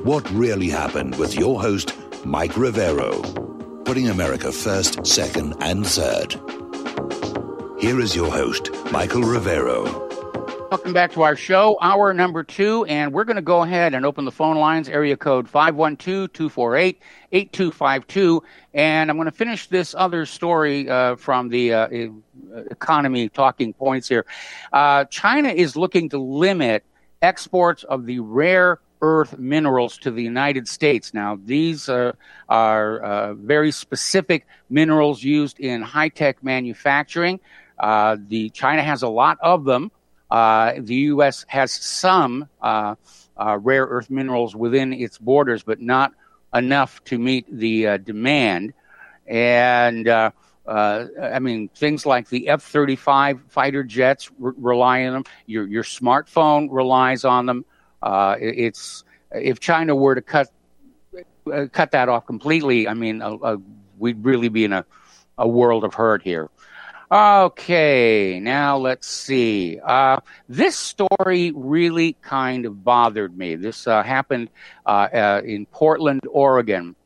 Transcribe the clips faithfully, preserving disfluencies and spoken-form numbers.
What Really Happened with your host, Mike Rivero. Putting America first, second, and third. Here is your host, Michael Rivero. Welcome back to our show, hour number two, and we're going to go ahead and open the phone lines, area code five one two, two four eight, eight two five two, and I'm going to finish this other story uh, from the uh, economy talking points here. Uh, China is looking to limit exports of the rare earth minerals to the United States. Now, these uh, are uh, very specific minerals used in high-tech manufacturing. Uh, the China has a lot of them. Uh, the U S has some uh, uh, rare earth minerals within its borders, but not enough to meet the uh, demand. And, uh, uh, I mean, things like the F thirty-five fighter jets re- rely on them. Your your smartphone relies on them. Uh, it's if China were to cut uh, cut that off completely, I mean, uh, uh, we'd really be in a, a world of hurt here. Okay, now let's see. Uh, this story really kind of bothered me. This uh, happened uh, uh, in Portland, Oregon.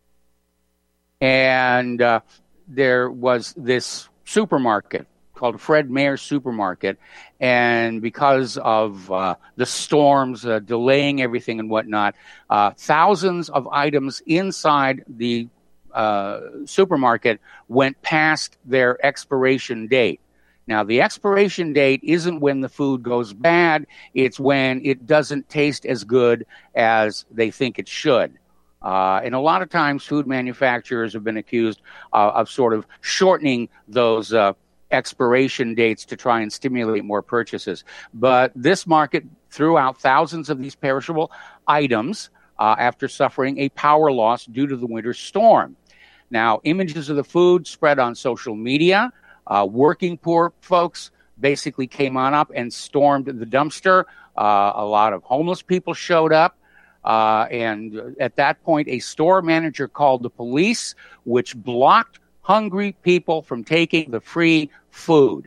And uh, there was this supermarket called Fred Meyer Supermarket. And because of uh, the storms uh, delaying everything and whatnot, uh, thousands of items inside the Uh, supermarket went past their expiration date. Now, the expiration date isn't when the food goes bad. It's when it doesn't taste as good as they think it should. Uh, and a lot of times food manufacturers have been accused uh, of sort of shortening those uh, expiration dates to try and stimulate more purchases. But this market threw out thousands of these perishable items Uh, after suffering a power loss due to the winter storm. Now, images of the food spread on social media. Uh, working poor folks basically came on up and stormed the dumpster. Uh, a lot of homeless people showed up. Uh, and at that point, a store manager called the police, which blocked hungry people from taking the free food.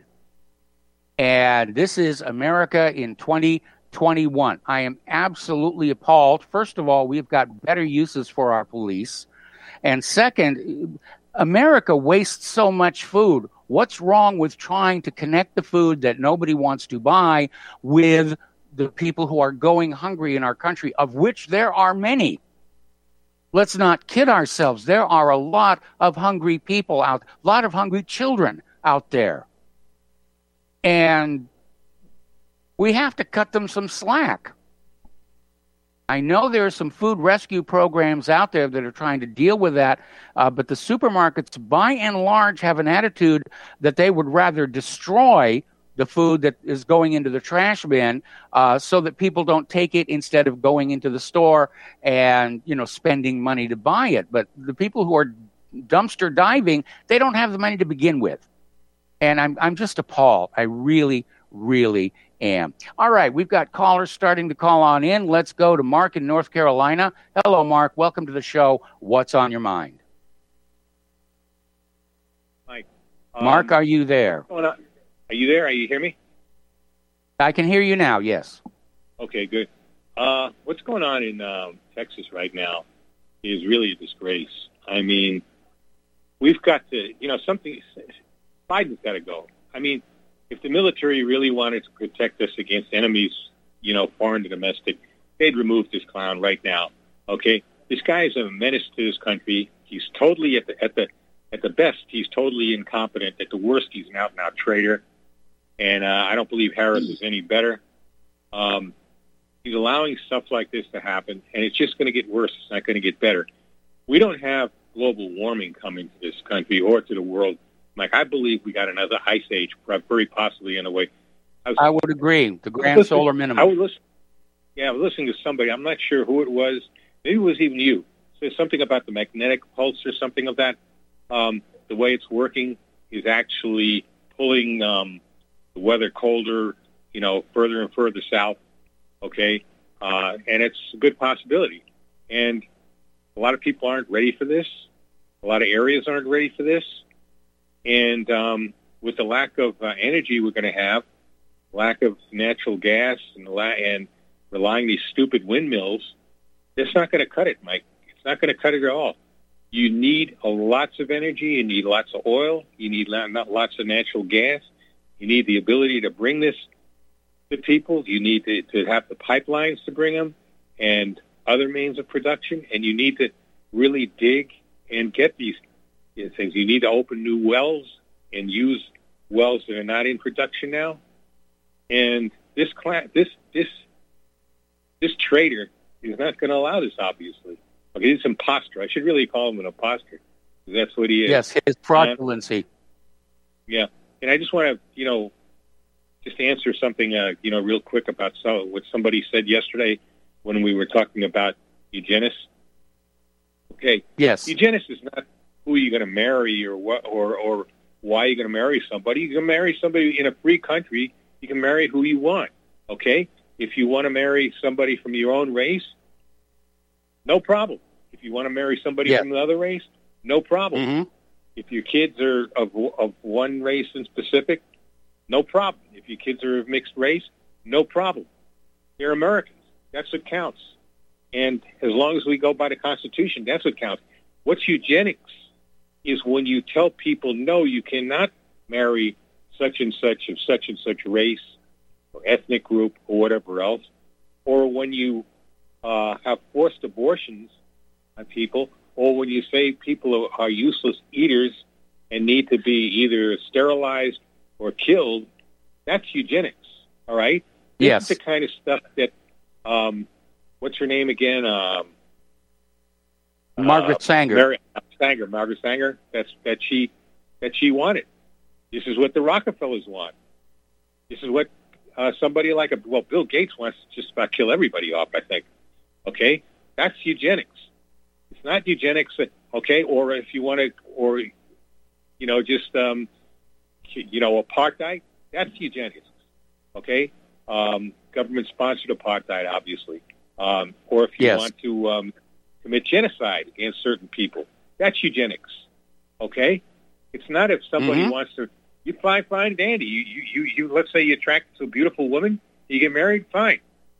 And this is America in twenty twenty-one. I am absolutely appalled. First of all, we've got better uses for our police. And second, America wastes so much food. What's wrong with trying to connect the food that nobody wants to buy with the people who are going hungry in our country, of which there are many? Let's not kid ourselves. There are a lot of hungry people out, a lot of hungry children out there. And we have to cut them some slack. I know there are some food rescue programs out there that are trying to deal with that, uh, but the supermarkets, by and large, have an attitude that they would rather destroy the food that is going into the trash bin uh, so that people don't take it instead of going into the store and, you know, spending money to buy it. But the people who are dumpster diving, they don't have the money to begin with. And I'm I'm just appalled. I really, really am. All right, we've got callers starting to call on in. Let's go to Mark in North Carolina. Hello, Mark. Welcome to the show. What's on your mind? Mike. Um, Mark, are you there? Are you there? Are you hear me? I can hear you now, yes. Okay, good. Uh, what's going on in um, Texas right now is really a disgrace. I mean, we've got to, you know, something, Biden's got to go. I mean, if the military really wanted to protect us against enemies, you know, foreign and domestic, they'd remove this clown right now. Okay, this guy is a menace to this country. He's totally at the at the at the best, he's totally incompetent. At the worst, he's an out-and-out traitor. And uh, I don't believe Harris is any better. Um, he's allowing stuff like this to happen, and it's just going to get worse. It's not going to get better. We don't have global warming coming to this country or to the world. Mike, I believe we got another ice age, very possibly in a way. I, was, I would agree. The grand solar minimum. I was listening, yeah, I was listening to somebody. I'm not sure who it was. Maybe it was even you. There's something about the magnetic pulse or something of that. Um, the way it's working is actually pulling um, the weather colder, you know, further and further south. Okay, uh, and it's a good possibility. And a lot of people aren't ready for this. A lot of areas aren't ready for this. And um, with the lack of uh, energy we're going to have, lack of natural gas, and, la- and relying these stupid windmills, It's not going to cut it, Mike. It's not going to cut it at all. You need a lots of energy. You need lots of oil. You need not lots of natural gas. You need the ability to bring this to people. You need to, to have the pipelines to bring them and other means of production. And you need to really dig and get these, these things. You need to open new wells and use wells that are not in production now. And this class, this this this trader is not going to allow this, obviously. Okay, he's an imposter. I should really call him an imposter. That's what he is. Yes, his fraudulency. And, yeah, and I just want to, you know, just answer something, uh, you know, real quick about so, what somebody said yesterday when we were talking about eugenics. Okay. Yes. Eugenics is not who you're going to marry or what or or why you're going to marry somebody. You can marry somebody in a free country. You can marry who you want. Okay. If you want to marry somebody from your own race, no problem. If you want to marry somebody yeah. from another race, no problem. Mm-hmm. If your kids are of of one race in specific, no problem. If your kids are of mixed race, no problem. They're Americans. That's what counts. And as long as we go by the Constitution, that's what counts. What's eugenics is when you tell people, no, you cannot marry such and such of such and such race or ethnic group or whatever else, or when you uh, have forced abortions on people, or when you say people are, are useless eaters and need to be either sterilized or killed, that's eugenics, all right? This yes. is the kind of stuff that, um, what's her name again? Um, Margaret uh, Sanger. Mary, Sanger, Margaret Sanger, that's, that, she, that she wanted. This is what the Rockefellers want. This is what uh, somebody like, a, well, Bill Gates wants to just about kill everybody off, I think. Okay? That's eugenics. It's not eugenics, that, okay, or if you want to, or, you know, just, um, you know, apartheid, that's eugenics, okay? Um, government-sponsored apartheid, obviously. Um, or if you yes. want to um, commit genocide against certain people, that's eugenics, okay? It's not if somebody mm-hmm. wants to, you fine, fine, dandy. You, you, you, you, let's say you're attracted to a beautiful woman, you get married, fine.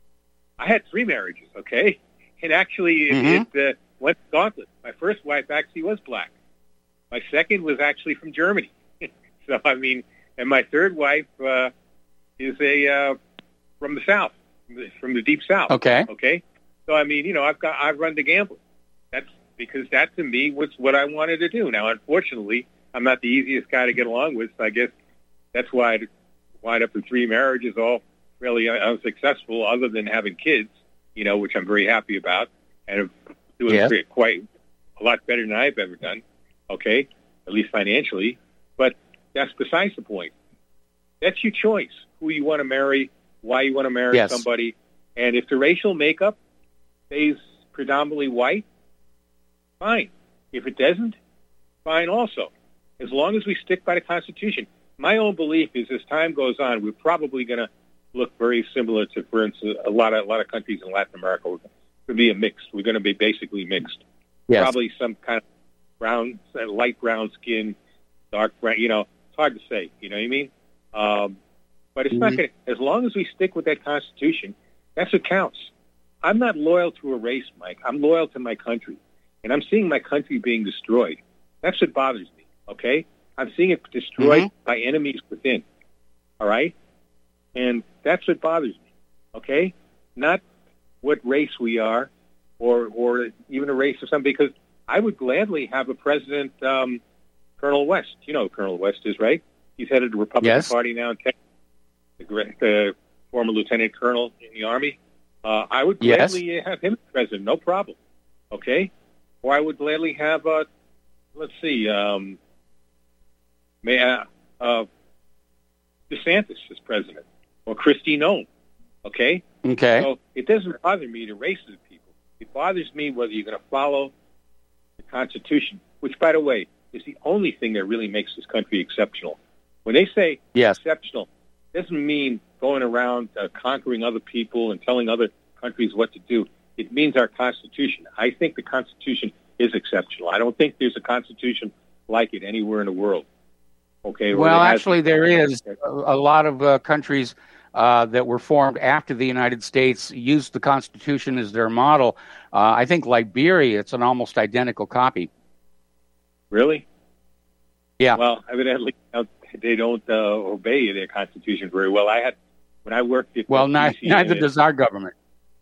I had three marriages, okay? And actually, mm-hmm. it, it uh, went gauntlet. My first wife actually was black. My second was actually from Germany. So, I mean, and my third wife uh, is a uh, from the South, from the deep South. Okay. Okay. So, I mean, you know, I've got I've run the gamble. That's because that to me was what I wanted to do. Now, unfortunately, I'm not the easiest guy to get along with. So I guess that's why I wind up in three marriages, all really unsuccessful, other than having kids. You know, which I'm very happy about, and doing yeah. quite a lot better than I've ever done. Okay, at least financially, but that's besides the point. That's your choice, who you want to marry, why you want to marry yes. somebody. And if the racial makeup stays predominantly white, fine. If it doesn't, fine also. As long as we stick by the Constitution. My own belief is as time goes on, we're probably going to look very similar to, for instance, a lot of, a lot of countries in Latin America. We're going to be a mixed. We're going to be basically mixed. Yes. Probably some kind of brown, light brown skin, dark brown, you know, it's hard to say, you know what I mean? Um, but it's mm-hmm. not going to, as long as we stick with that Constitution, that's what counts. I'm not loyal to a race, Mike. I'm loyal to my country. And I'm seeing my country being destroyed. That's what bothers me, okay? I'm seeing it destroyed mm-hmm. by enemies within, all right? And that's what bothers me, okay? Not what race we are or or even a race or something, because I would gladly have a president, um, Colonel West. You know who Colonel West is, right? He's headed the Republican yes. Party now in Texas, the, the former lieutenant colonel in the Army. Uh, I would gladly yes. have him as president, no problem, okay? Or I would gladly have, uh, let's see, um, may I, uh, DeSantis as president, or Kristi Noem, okay? Okay. So it doesn't bother me the races of people. It bothers me whether you're going to follow the Constitution, which, by the way, is the only thing that really makes this country exceptional. When they say yes. exceptional, it doesn't mean going around uh, conquering other people and telling other countries what to do. It means our Constitution. I think the Constitution is exceptional. I don't think there's a Constitution like it anywhere in the world. Okay. Well, actually, there is a lot of uh, countries uh, that were formed after the United States used the Constitution as their model. Uh, I think Liberia, it's an almost identical copy. Really? Yeah. Well, evidently they don't uh, obey their Constitution very well. I had when I worked at well, not, neither does our government.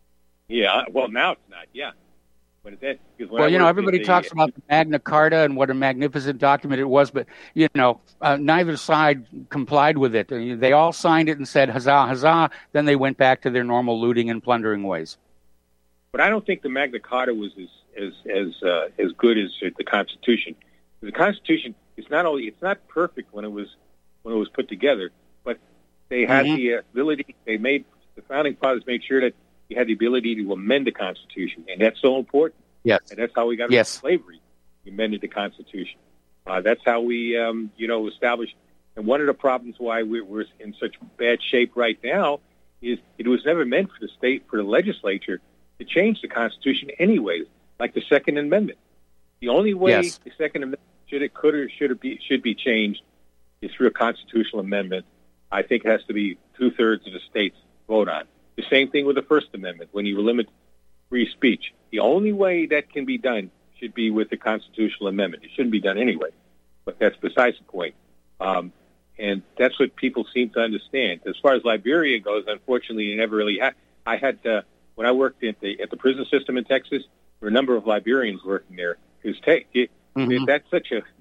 Yeah. Well, now it's not. Yeah. But that, well, you know, everybody the, talks about the Magna Carta and what a magnificent document it was, but, you know, uh, neither side complied with it. They all signed it and said, huzzah, huzzah. Then they went back to their normal looting and plundering ways. But I don't think the Magna Carta was as as as, uh, as good as the Constitution. The Constitution is not only it's not perfect when it was when it was put together, but they had mm-hmm. the ability. They made the founding fathers make sure that you had the ability to amend the Constitution, and that's so important. Yes, and that's how we got rid yes. of slavery. We amended the Constitution. Uh, that's how we, um, you know, established. And one of the problems why we're, we're in such bad shape right now is it was never meant for the state, for the legislature, to change the Constitution anyways, like the Second Amendment. The only way yes. the Second Amendment should it could or should it be should be changed is through a constitutional amendment. I think it has to be two thirds of the states vote on. The same thing with the First Amendment when you limit free speech. The only way that can be done should be with the constitutional amendment. It shouldn't be done anyway, but that's besides the point. Um, and that's what people seem to understand. As far as Liberia goes, unfortunately, you never really had. I had uh, when I worked at the at the prison system in Texas, there were a number of Liberians working there. Because take it, mm-hmm. that's such a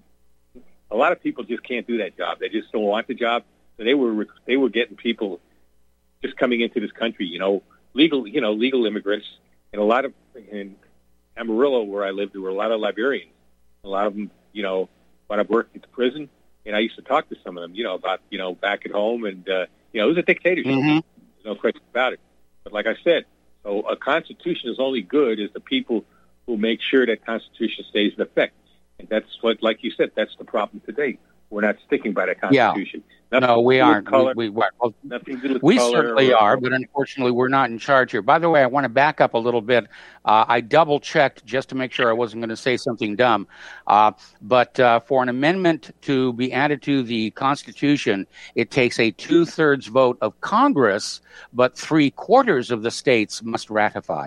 a lot of people just can't do that job. They just don't want the job. So they were they were getting people just coming into this country, you know, legal, you know, legal immigrants, and a lot of in Amarillo where I lived, there were a lot of Liberians. A lot of them, you know, when I worked at the prison, and I used to talk to some of them, you know, about you know back at home, and uh, you know, it was a dictatorship. Mm-hmm. There's no question about it. But like I said, so a constitution is only good as the people who make sure that Constitution stays in effect. And that's what, like you said, that's the problem today. We're not sticking by the Constitution. Yeah. No, we aren't. Color, we, we, well, nothing to do with we color certainly or, are, but unfortunately we're not in charge here. By the way, I want to back up a little bit. Uh, I double-checked just to make sure I wasn't going to say something dumb. Uh, but uh, for an amendment to be added to the Constitution, it takes a two-thirds vote of Congress, but three-quarters of the states must ratify.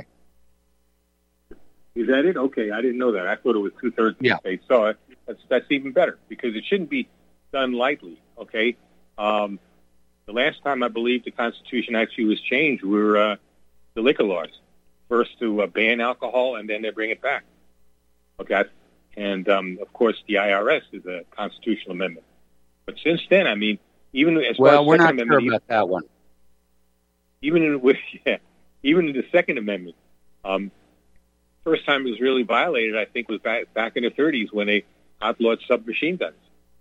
Is that it? Okay, I didn't know that. I thought it was two-thirds of the yeah. states. So that's, that's even better because it shouldn't be done lightly, okay? Um, the last time I believe the Constitution actually was changed were uh, the liquor laws. First to uh, ban alcohol, and then they bring it back. Okay? And, um, of course, the I R S is a constitutional amendment. But since then, I mean, even as well, far as we're Second not Amendment, sure about that one. Even in, with, yeah, even in the Second Amendment, um, first time it was really violated, I think, was back, back in the thirties when they outlawed submachine guns.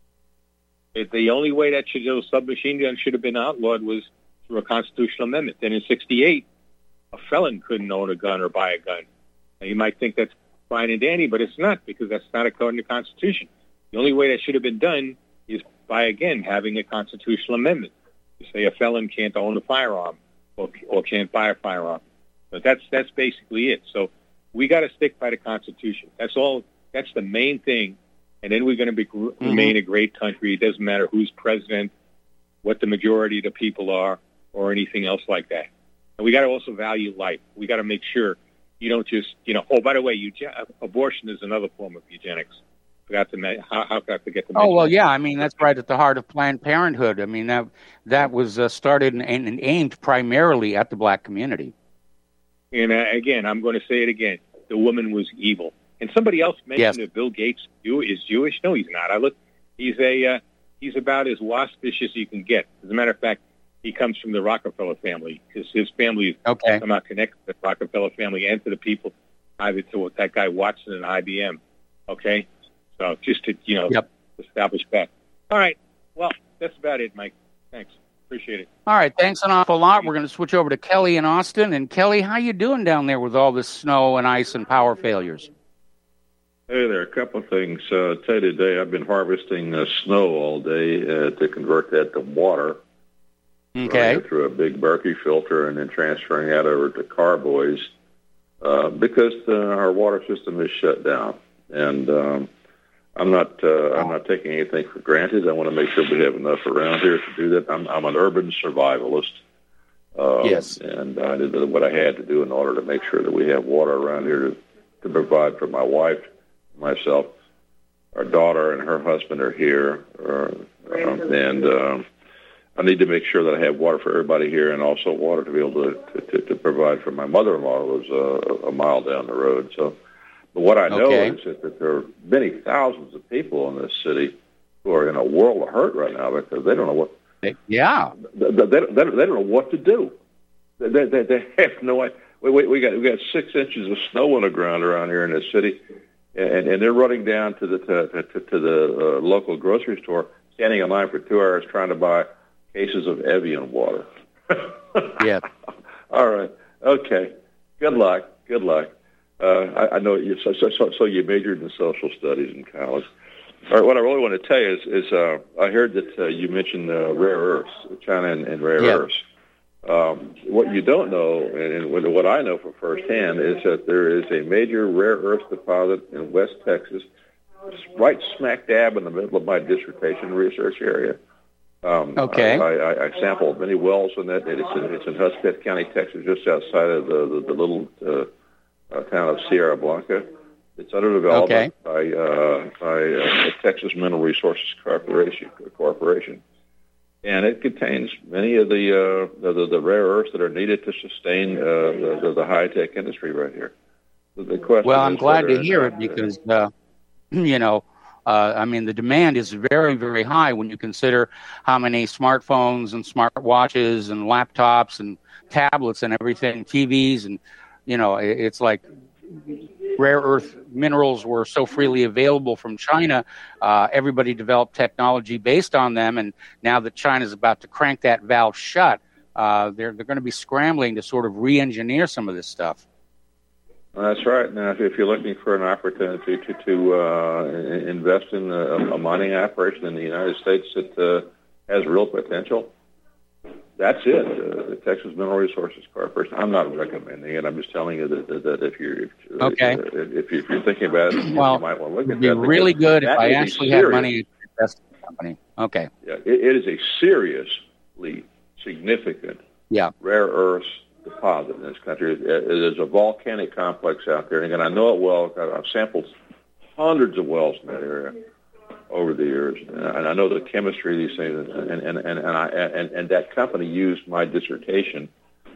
It, the only way that should, those submachine guns should have been outlawed was through a constitutional amendment. Then in sixty-eight, a felon couldn't own a gun or buy a gun. Now, you might think that's fine and dandy, but it's not because that's not according to the Constitution. The only way that should have been done is by, again, having a constitutional amendment. To say a felon can't own a firearm or, or can't buy a firearm. But that's that's basically it. So we got to stick by the Constitution. That's all. That's the main thing. And then we're going to be, mm-hmm. remain a great country. It doesn't matter who's president, what the majority of the people are, or anything else like that. And we got to also value life. We got to make sure you don't just, you know, oh, by the way, eugen- abortion is another form of eugenics. Forgot to mention, how, how could I forget to mention Oh, well, that? yeah. I mean, that's right at the heart of Planned Parenthood. I mean, that that was uh, started and, and aimed primarily at the black community. And uh, again, I'm going to say it again. The woman was evil. And somebody else mentioned yes. that Bill Gates is Jewish. No, he's not. I look, he's a uh, he's about as waspish as you can get. As a matter of fact, he comes from the Rockefeller family. His his family okay. somehow connected to the Rockefeller family and to the people, either to that guy Watson and I B M. Okay, so just to you know yep. establish that. All right. Well, that's about it, Mike. Thanks. Appreciate it. All right. Thanks an awful lot. We're going to switch over to Kelly in Austin. And Kelly, how you doing down there with all this snow and ice and power failures? Hey there, a couple of things. Uh, tell you today, I've been harvesting uh, snow all day uh, to convert that to water. Okay. Running it through a big Berkey filter and then transferring that over to carboys uh, because uh, our water system is shut down. And um, I'm not uh, I'm not taking anything for granted. I want to make sure we have enough around here to do that. I'm, I'm an urban survivalist. Uh, yes. And I did what I had to do in order to make sure that we have water around here to, to provide for my wife, myself. Our daughter and her husband are here. Uh, um, and um, I need to make sure that I have water for everybody here and also water to be able to, to, to, to provide for my mother-in-law, who was uh, a mile down the road. So, but what I know okay. is that, that there are many thousands of people in this city who are in a world of hurt right now because they don't know what. Yeah. They, they, they, they don't know what to do. They, they, they have no idea. We, we, we got we got six inches of snow on the ground around here in the city, and, and they're running down to the to, to, to the uh, local grocery store, standing in line for two hours trying to buy cases of Evian water. Yeah. All right. Okay. Good luck. Good luck. Uh, I, I know you. So, so, so you majored in social studies in college. All right, what I really want to tell you is, is uh, I heard that uh, you mentioned uh, rare earths, China and, and rare yeah. earths. Um, what you don't know, and what I know from firsthand, is that there is a major rare earth deposit in West Texas, right smack dab in the middle of my dissertation research area. Um, okay. I, I, I sampled many wells in that. It's in, it's in Hudspeth County, Texas, just outside of the, the, the little uh, uh, town of Sierra Blanca. It's under development okay. by, uh, by uh, the Texas Mineral Resources Corporation. Corporation. And it contains many of the, uh, the, the the rare earths that are needed to sustain uh, the, the, the high-tech industry right here. The, the question well, I'm glad to hear not, it because, uh, you know, uh, I mean, the demand is very, very high when you consider how many smartphones and smart watches and laptops and tablets and everything, T Vs, and, you know, it, it's like rare earth minerals were so freely available from China. Uh, everybody developed technology based on them, and now that China's about to crank that valve shut, uh, they're they're going to be scrambling to sort of re-engineer some of this stuff. Well, that's right. Now, if, if you're looking for an opportunity to to uh, invest in a, a mining operation in the United States that uh, has real potential, that's it. Uh, the Texas Mineral Resources Corporation. I'm not recommending it. I'm just telling you that, that, that if you're if, okay. uh, if, if you're thinking about it, well, you might want to look at it'd be that. really good if I actually serious, had money to invest in the company. Okay. Yeah, it, it is a seriously significant yeah. rare earths deposit in this country. It, it is a volcanic complex out there, and I know it well. I've sampled hundreds of wells in that area over the years, and I know the chemistry of these things, and and and and, I, and, and that company used my dissertation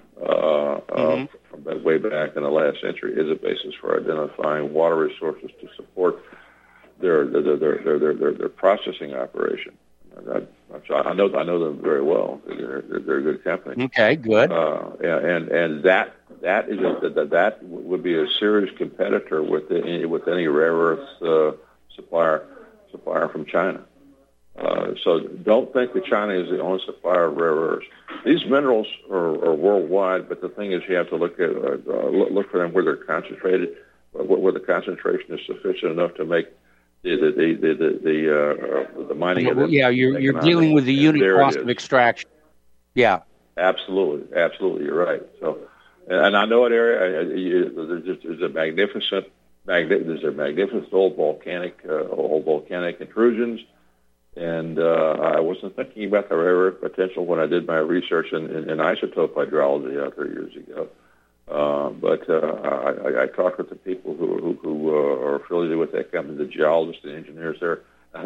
uh, mm-hmm. uh, from way back in the last century as a basis for identifying water resources to support their their their their their, their, their processing operation. I, I know I know them very well. They're, they're, they're a good company. Okay, good. Uh, and and that that is a, that that would be a serious competitor with the, with any rare earth uh, supplier. supplier from China. Uh, so don't think that China is the only supplier of rare earths. These minerals are, are worldwide, but the thing is you have to look at uh, look for them where they're concentrated, where the concentration is sufficient enough to make the the the the the, the, uh, the mining well, of them. Yeah, you're you're dealing with the unit cost of extraction. Yeah, absolutely, absolutely, you're right. So, and I know an area. I, you, there's, just, there's a magnificent. There's a magnificent old volcanic, uh, old volcanic intrusions, and uh, I wasn't thinking about the rare earth potential when I did my research in, in, in isotope hydrology out there years ago. Uh, but uh, I, I talked with the people who who, who uh, are affiliated with that company, the geologists and engineers there.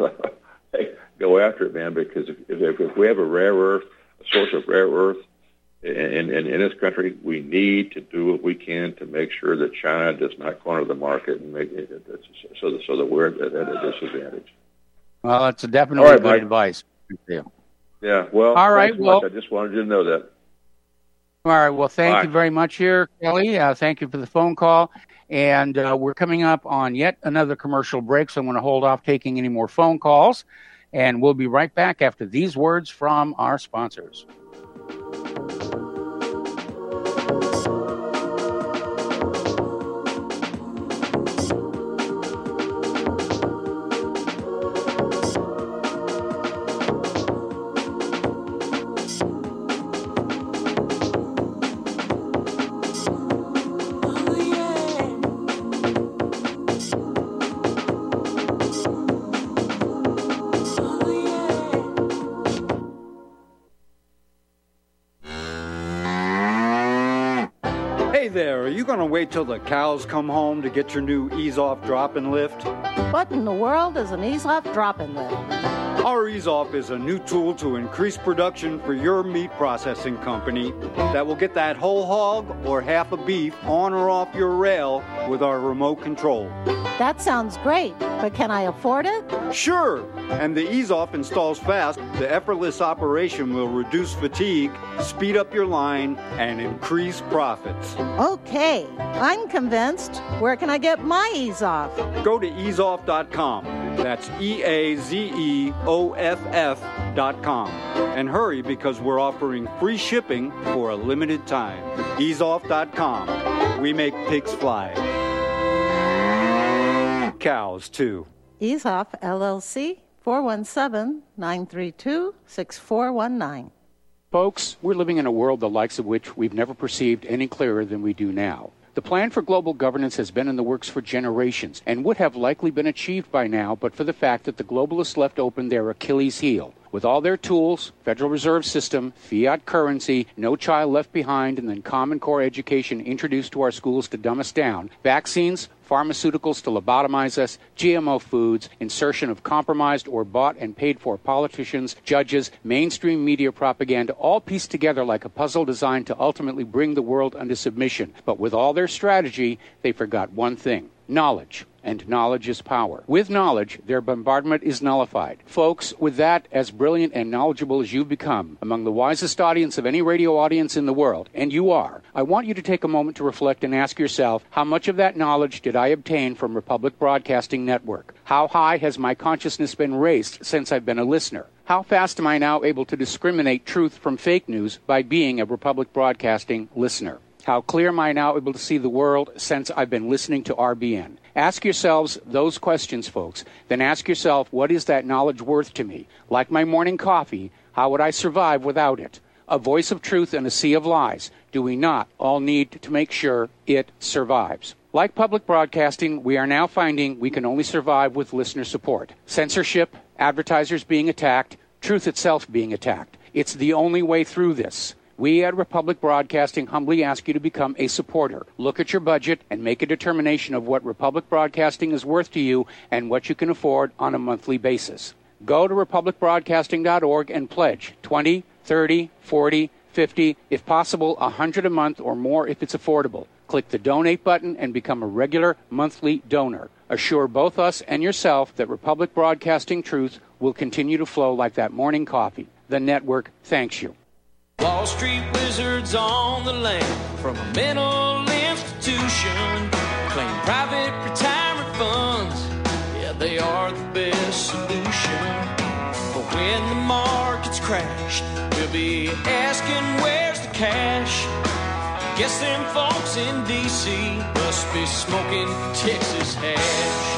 Hey, go after it, man, because if, if, if we have a rare earth, a source of rare earth, In, in, in this country, we need to do what we can to make sure that China does not corner the market and make it so that, so that we're at, at a disadvantage. Well, that's definitely right, good Mike. advice. Yeah, well, all right. Well, much. I just wanted you to know that. All right. Well, thank Bye. you very much here, Kelly. Uh, thank you for the phone call. And uh, we're coming up on yet another commercial break, so I'm going to hold off taking any more phone calls. And we'll be right back after these words from our sponsors. Hey there, are you going to wait till the cows come home to get your new Ease-Off drop-in lift? What in the world is an Ease-Off drop-in lift? Our Ease-Off is a new tool to increase production for your meat processing company that will get that whole hog or half a beef on or off your rail with our remote control. That sounds great, but can I afford it? Sure, and the Ease-Off installs fast. The effortless operation will reduce fatigue, speed up your line, and increase profits. Okay, I'm convinced. Where can I get my Ease-Off? Go to ease off dot com. That's E A Z E O F F dot com. And hurry, because we're offering free shipping for a limited time. ease off dot com. We make pigs fly. Cows, too. Ease-Off, L L C, four one seven, nine three two, six four one nine. Folks, we're living in a world the likes of which we've never perceived any clearer than we do now. The plan for global governance has been in the works for generations and would have likely been achieved by now but for the fact that the globalists left open their Achilles heel. With all their tools, Federal Reserve System, fiat currency, no child left behind, and then Common Core education introduced to our schools to dumb us down, vaccines, pharmaceuticals to lobotomize us, G M O foods, insertion of compromised or bought and paid for politicians, judges, mainstream media propaganda, all pieced together like a puzzle designed to ultimately bring the world under submission. But with all their strategy, they forgot one thing: knowledge. And knowledge is power. With knowledge, their bombardment is nullified. Folks, with that, as brilliant and knowledgeable as you've become, among the wisest audience of any radio audience in the world, and you are, I want you to take a moment to reflect and ask yourself, how much of that knowledge did I obtain from Republic Broadcasting Network? How high has my consciousness been raised since I've been a listener? How fast am I now able to discriminate truth from fake news by being a Republic Broadcasting listener? How clear am I now able to see the world since I've been listening to R B N? Ask yourselves those questions, folks. Then ask yourself, what is that knowledge worth to me? Like my morning coffee, how would I survive without it? A voice of truth in a sea of lies. Do we not all need to make sure it survives? Like public broadcasting, we are now finding we can only survive with listener support. Censorship, advertisers being attacked, truth itself being attacked. It's the only way through this. We at Republic Broadcasting humbly ask you to become a supporter. Look at your budget and make a determination of what Republic Broadcasting is worth to you and what you can afford on a monthly basis. Go to republic broadcasting dot org and pledge twenty, thirty, forty, fifty, if possible, one hundred a month or more if it's affordable. Click the donate button and become a regular monthly donor. Assure both us and yourself that Republic Broadcasting truth will continue to flow like that morning coffee. The network thanks you. Wall Street wizards on the land from a mental institution claim private retirement funds. Yeah, they are the best solution. But when the markets crash, we'll be asking where's the cash. Guess them folks in D C must be smoking Texas hash.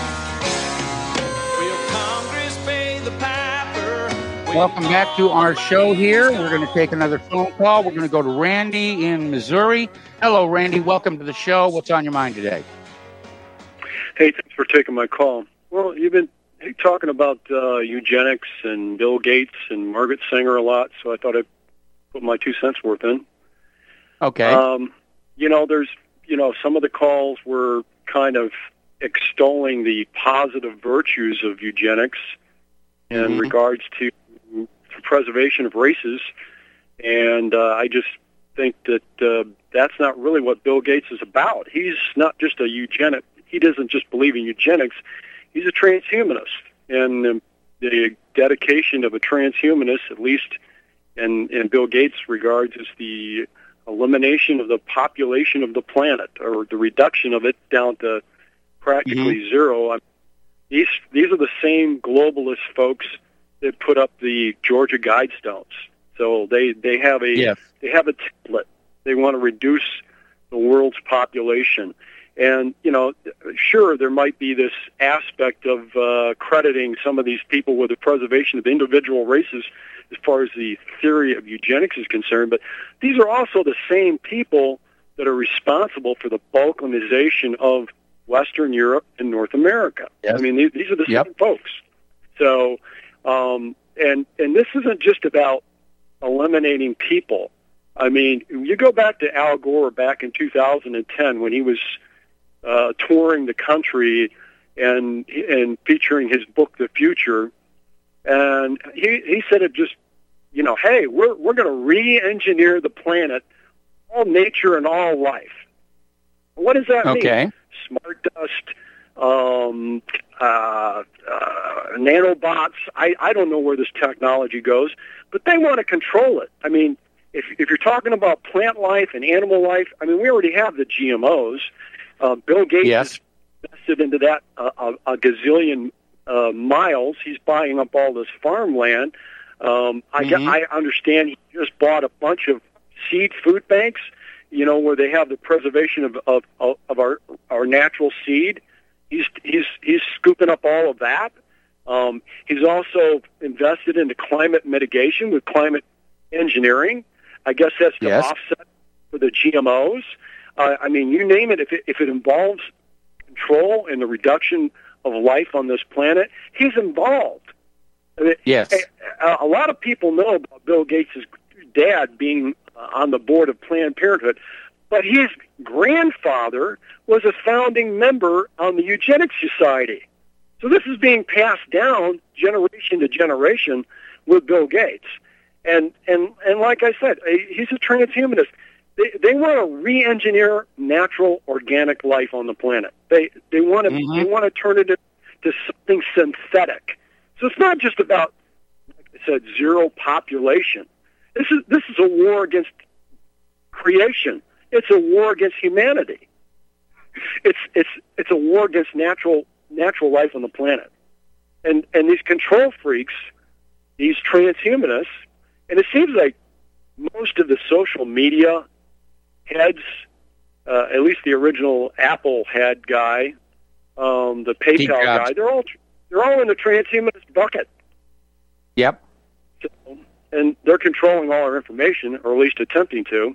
Will Congress pay the piper? Welcome back to our show here. We're going to take another phone call. We're going to go to Randy in Missouri. Hello, Randy. Welcome to the show. What's on your mind today? Hey, thanks for taking my call. Well, you've been talking about uh, eugenics and Bill Gates and Margaret Sanger a lot, so I thought I'd put my two cents worth in. Okay. Um, you know, there's, you know, some of the calls were kind of extolling the positive virtues of eugenics in mm-hmm. regards to preservation of races, and uh, I just think that uh, that's not really what Bill Gates is about. He's not just a eugenic. He doesn't just believe in eugenics. He's a transhumanist, and um, the dedication of a transhumanist, at least in, in Bill Gates' regards, is the elimination of the population of the planet, or the reduction of it down to practically mm-hmm. zero. I mean, these these are the same globalist folks that put up the Georgia Guidestones. So they, they have a yes. they have a template. They want to reduce the world's population. And, you know, sure, there might be this aspect of uh, crediting some of these people with the preservation of individual races as far as the theory of eugenics is concerned, but these are also the same people that are responsible for the balkanization of Western Europe and North America. Yes. I mean, these, these are the yep. same folks. So, um, and and this isn't just about eliminating people. I mean, you go back to Al Gore back in two thousand ten when he was uh, touring the country and and featuring his book, The Future, and he he said it just, you know, hey, we're we're going to re-engineer the planet, all nature and all life. What does that okay. mean? Smart dust, um, uh, uh, nanobots. I, I don't know where this technology goes, but they want to control it. I mean, if if you're talking about plant life and animal life, I mean, we already have the G M Os. Uh, Bill Gates yes. has invested into that uh, a, a gazillion uh, miles. He's buying up all this farmland. Um, I, mm-hmm. I understand he just bought a bunch of seed food banks, you know, where they have the preservation of, of, of our, our natural seed. He's, he's, he's scooping up all of that. Um, he's also invested into climate mitigation with climate engineering. I guess that's to yes. offset for the G M Os. Uh, I mean, you name it, if it, if it involves control and the reduction of life on this planet, he's involved. Yes. A, a lot of people know about Bill Gates' dad being uh, on the board of Planned Parenthood, but his grandfather was a founding member on the Eugenics Society. So this is being passed down generation to generation with Bill Gates. And and, and like I said, he's a transhumanist. They, they want to re-engineer natural organic life on the planet. They they want to mm-hmm. they want to turn it into something synthetic. So it's not just about, like I said, zero population. This is this is a war against creation. It's a war against humanity. It's it's it's a war against natural natural life on the planet. And and these control freaks, these transhumanists, and it seems like most of the social media heads, uh, at least the original Apple head guy, um, the PayPal guy, they're all they're all in the transhumanist bucket. Yep. So, and they're controlling all our information, or at least attempting to.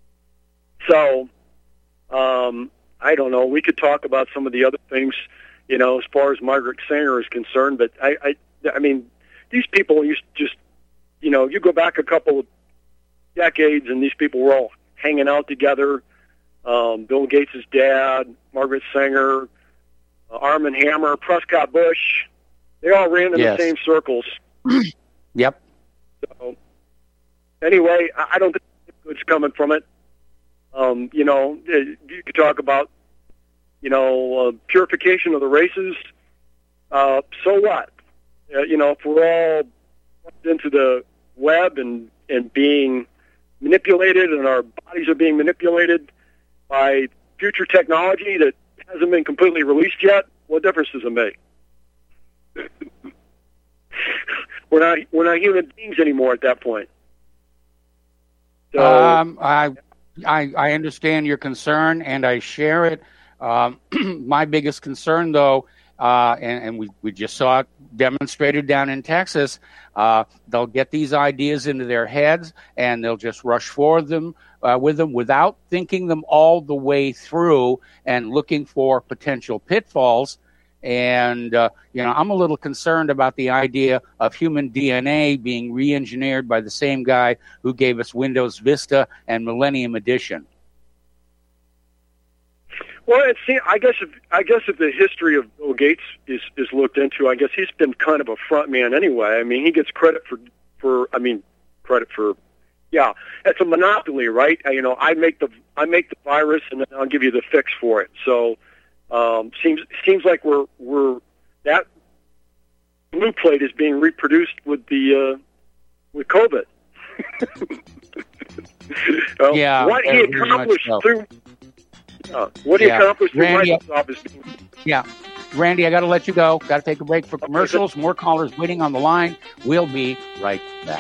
So, um, I don't know. We could talk about some of the other things, you know, as far as Margaret Sanger is concerned. But I, I, I mean, these people used to just, you know, you go back a couple of decades, and these people were all hanging out together. Um, Bill Gates' dad, Margaret Sanger, uh, Arm and Hammer, Prescott Bush. They all ran in yes. the same circles. Yep. So, anyway, I, I don't think good's coming from it. Um, you know, you could talk about, you know, uh, purification of the races. Uh, so what? Uh, you know, if we're all into the web and, and being manipulated, and our bodies are being manipulated by future technology that hasn't been completely released yet, what difference does it make? we're not we're not human beings anymore at that point. So, um, I, I I understand your concern, and I share it. Um, my biggest concern, though, uh, and, and we, we just saw it demonstrated down in Texas, uh, they'll get these ideas into their heads, and they'll just rush forward them uh, with them without thinking them all the way through and looking for potential pitfalls. And, uh, you know, I'm a little concerned about the idea of human D N A being re-engineered by the same guy who gave us Windows Vista and Millennium Edition. Well, it's, I guess if I guess if the history of Bill Gates is, is looked into, I guess he's been kind of a front man anyway. I mean, he gets credit for, for I mean, credit for, yeah, it's a monopoly, right? You know, I make the I make the virus, and then I'll give you the fix for it. So, um, seems seems like we're we're that blue plate is being reproduced with the uh, with COVID. well, yeah, what he accomplished so. through. Uh, what he yeah. accomplished through Randy, Microsoft is being... Yeah. Randy, I got to let you go. Got to take a break for commercials. More callers waiting on the line. We'll be right back.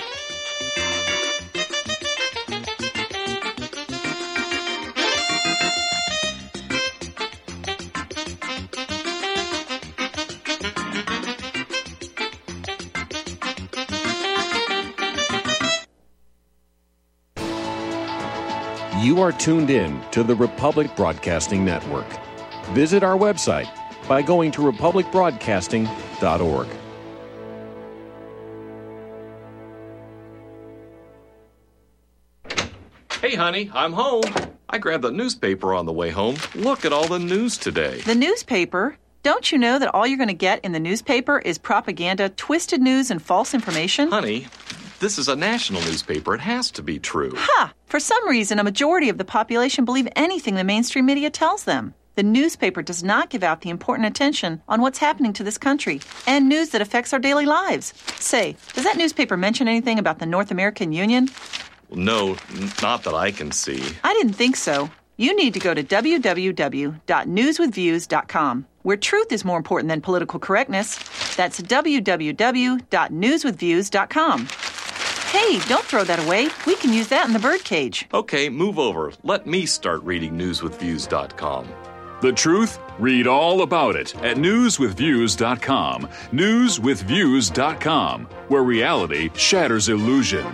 You are tuned in to the Republic Broadcasting Network. Visit our website by going to republic broadcasting dot org. Hey, honey, I'm home. I grabbed the newspaper on the way home. Look at all the news today. The newspaper? Don't you know that all you're going to get in the newspaper is propaganda, twisted news, and false information? Honey, this is a national newspaper. It has to be true. Ha! For some reason, a majority of the population believe anything the mainstream media tells them. The newspaper does not give out the important attention on what's happening to this country and news that affects our daily lives. Say, does that newspaper mention anything about the North American Union? No, n- not that I can see. I didn't think so. You need to go to w w w dot news with views dot com, where truth is more important than political correctness. That's w w w dot news with views dot com. Hey, don't throw that away. We can use that in the birdcage. Okay, move over. Let me start reading news with views dot com. The truth? Read all about it at news with views dot com. news with views dot com, where reality shatters illusion.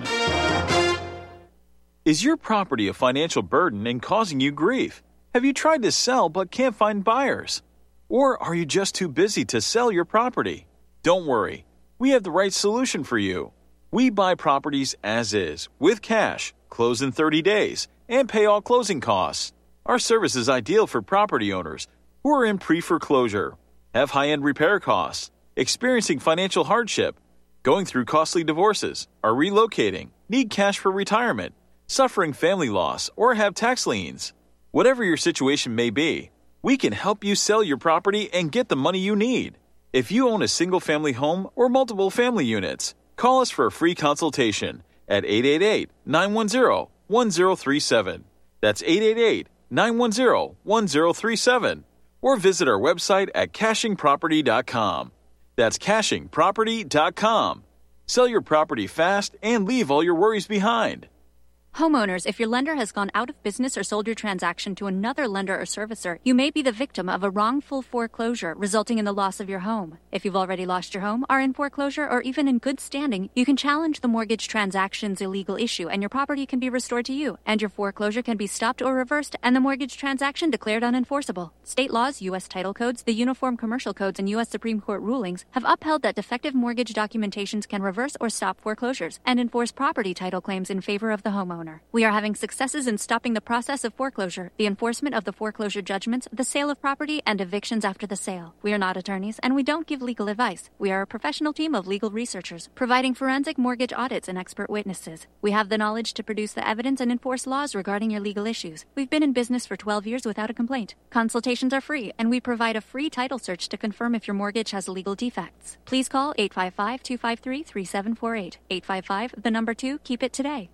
Is your property a financial burden and causing you grief? Have you tried to sell but can't find buyers? Or are you just too busy to sell your property? Don't worry. We have the right solution for you. We buy properties as is, with cash, close in thirty days, and pay all closing costs. Our service is ideal for property owners who are in pre-foreclosure, have high-end repair costs, experiencing financial hardship, going through costly divorces, are relocating, need cash for retirement, suffering family loss, or have tax liens. Whatever your situation may be, we can help you sell your property and get the money you need. If you own a single-family home or multiple family units, call us for a free consultation at eight eight eight, nine one zero, one zero three seven. That's eight eight eight, nine one zero, one zero three seven. Or visit our website at caching property dot com. That's caching property dot com. Sell your property fast and leave all your worries behind. Homeowners, if your lender has gone out of business or sold your transaction to another lender or servicer, you may be the victim of a wrongful foreclosure, resulting in the loss of your home. If you've already lost your home, are in foreclosure, or even in good standing, you can challenge the mortgage transaction's illegal issue, and your property can be restored to you, and your foreclosure can be stopped or reversed, and the mortgage transaction declared unenforceable. State laws, U S title codes, the Uniform Commercial Codes, and U S Supreme Court rulings have upheld that defective mortgage documentations can reverse or stop foreclosures and enforce property title claims in favor of the homeowner. We are having successes in stopping the process of foreclosure, the enforcement of the foreclosure judgments, the sale of property, and evictions after the sale. We are not attorneys, and we don't give legal advice. We are a professional team of legal researchers, providing forensic mortgage audits and expert witnesses. We have the knowledge to produce the evidence and enforce laws regarding your legal issues. We've been in business for twelve years without a complaint. Consultations are free, and we provide a free title search to confirm if your mortgage has legal defects. Please call eight five five, two five three, three seven four eight. eight five five, the number two, keep it today.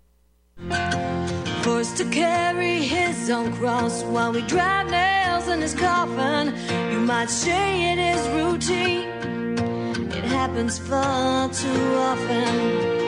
Forced to carry his own cross while we drive nails in his coffin. You might say it is routine. It happens far too often.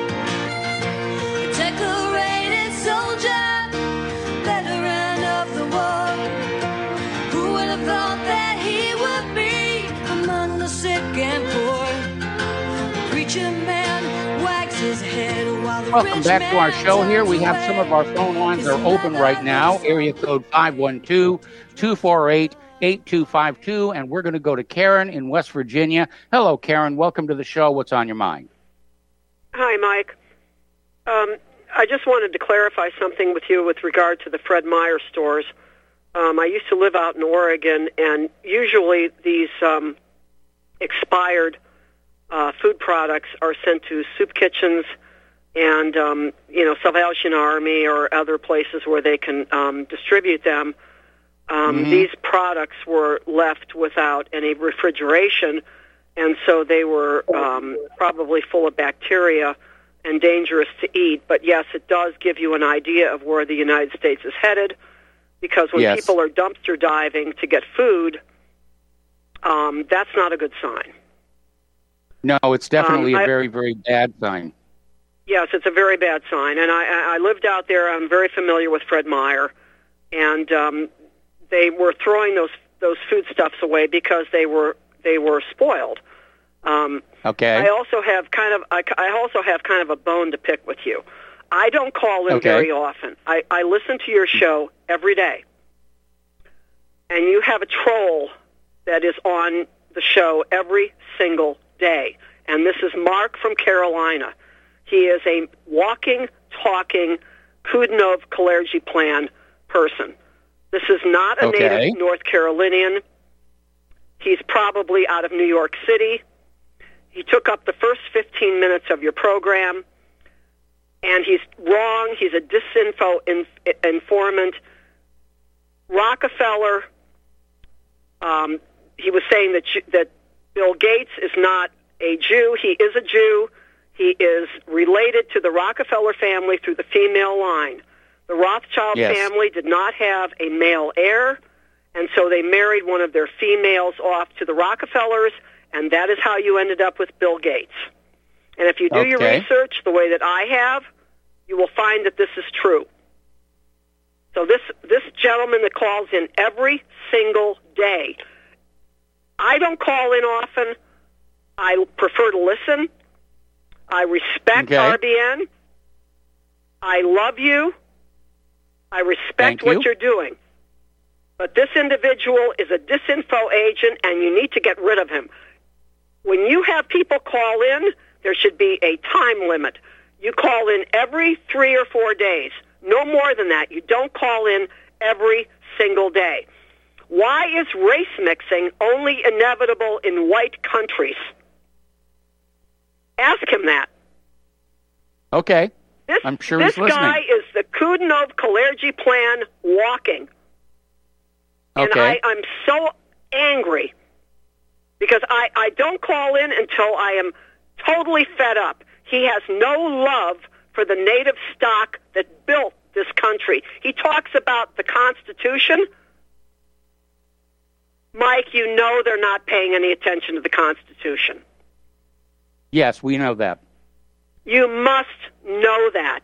A decorated soldier, veteran of the war. Who would have thought that he would be among the sick and poor? A preacher man wags his head. Welcome back to our show here. We have some of our phone lines are open right now. Area code five one two, two four eight, eight two five two. And we're going to go to Karen in West Virginia. Hello, Karen. Welcome to the show. What's on your mind? Hi, Mike. Um, I just wanted to clarify something with you with regard to the Fred Meyer stores. Um, I used to live out in Oregon, and usually these um, expired uh, food products are sent to soup kitchens and, um, you know, Salvation Army or other places where they can um, distribute them. Um, mm-hmm. These products were left without any refrigeration, and so they were um, probably full of bacteria and dangerous to eat. But, yes, it does give you an idea of where the United States is headed, because when yes. people are dumpster diving to get food, um, that's not a good sign. No, it's definitely um, I, a very, very bad sign. Yes, it's a very bad sign. And I, I lived out there. I'm very familiar with Fred Meyer. And um, they were throwing those those foodstuffs away because they were they were spoiled. Um, okay. I also have kind of I, I also have kind of a bone to pick with you. I don't call in okay. very often. I, I listen to your show every day. And you have a troll that is on the show every single day. And this is Mark from Carolina. He is a walking, talking Kudnov Kalergi plan person. This is not a Okay. native North Carolinian. He's probably out of New York City. He took up the first fifteen minutes of your program, and he's wrong. He's a disinfo in, informant. Rockefeller, um, he was saying that that Bill Gates is not a Jew. He is a Jew. He is related to the Rockefeller family through the female line. The Rothschild Yes. family did not have a male heir, and so they married one of their females off to the Rockefellers, and that is how you ended up with Bill Gates. And if you do your Okay. research the way that I have, you will find that this is true. So this this gentleman that calls in every single day, I don't call in often. I prefer to listen. I respect Okay. R B N. I love you. I respect Thank what you. you're doing. But this individual is a disinfo agent, and you need to get rid of him. When you have people call in, there should be a time limit. You call in every three or four days. No more than that. You don't call in every single day. Why is race mixing only inevitable in white countries? Ask him that. Okay. This, I'm sure this he's listening. guy is the Kudnov Kalergi plan walking. And Okay. I, I'm so angry because I, I don't call in until I am totally fed up. He has no love for the native stock that built this country. He talks about the Constitution. Mike, you know they're not paying any attention to the Constitution. Yes, we know that. You must know that.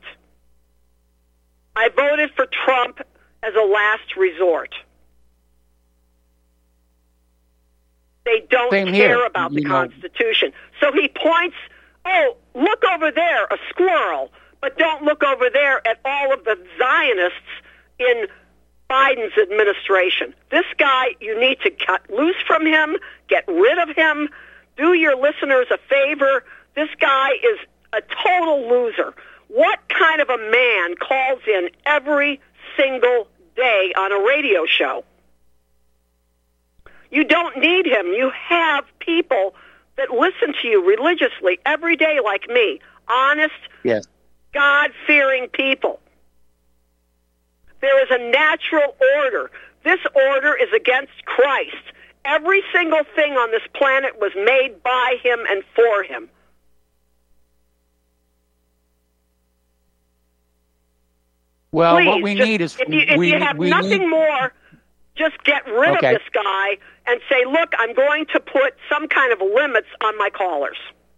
I voted for Trump as a last resort. They don't Same care here. about the You know- Constitution. So he points, oh, look over there, a squirrel, but don't look over there at all of the Zionists in Biden's administration. This guy, you need to cut loose from him, get rid of him, do your listeners a favor. This guy is a total loser. What kind of a man calls in every single day on a radio show? You don't need him. You have people that listen to you religiously every day like me. Honest, Yes. God-fearing people. There is a natural order. This order is against Christ. Every single thing on this planet was made by him and for him. Well, Please, what we just- need is if you, if we, you have we nothing need, more, just get rid Okay. of this guy and say, look, I'm going to put some kind of limits on my callers.